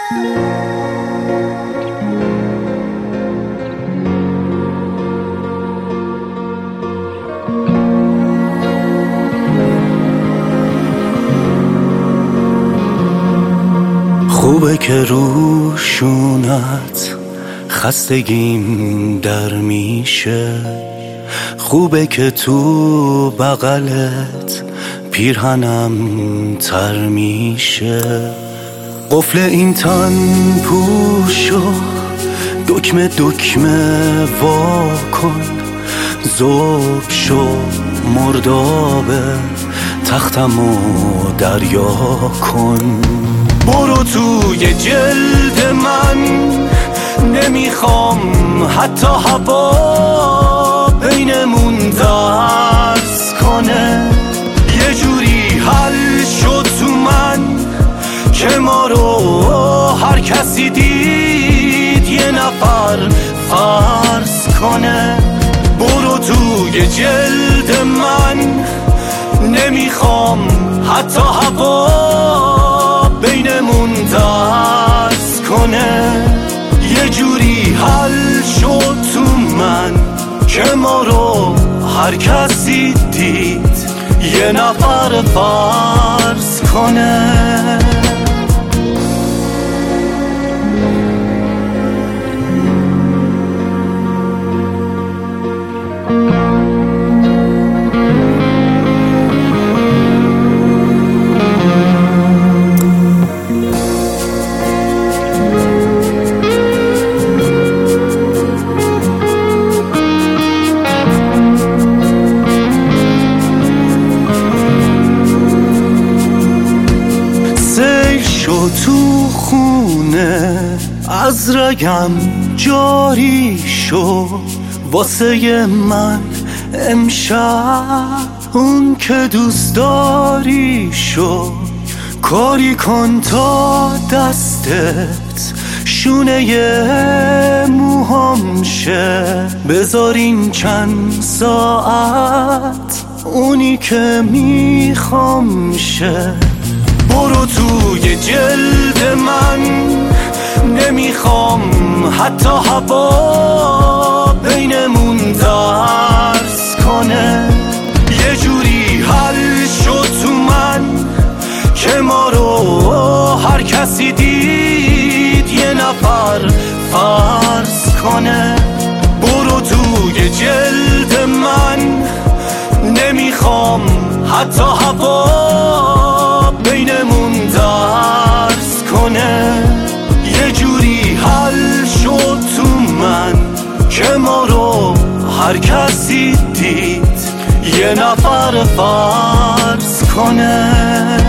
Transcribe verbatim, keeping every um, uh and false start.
خوبه که روشونت خستگیم در میشه، خوبه که تو بغلت پیرهنم تر میشه. قفل این تن پوشو دکمه دکمه وا کن، ذوب شو مردابه تختمو دریا کن. برو توی جلد من، نمیخوام حتی هوا بینمون درس کنه. یه جوری حل شد تو من که ما رو هر کسی دید یه نفر فرض کنه. برو توی جلد من، نمیخوام حتی هوا بینمون درس کنه. یه جوری حل شد تو من که ما رو هر کسی دید یه نفر فرض کنه. تو خونه از رگم جاری شو، واسه من امشب اون که دوست داری شو. کاری کن تا دستت شونه موهام شه، بذارین چند ساعت اونی که میخوام شه. برو توی جلد من، نمیخوام حتی هوا بینمون درس کنه. یه جوری حل شد تو من که ما رو هر کسی دید یه نفر فرض کنه. برو توی جلد من، نمیخوام حتی هوا بینمون درس کنه. یه جوری حل شد تو من که ما رو هر کسی دید یه نفر فرض کنه.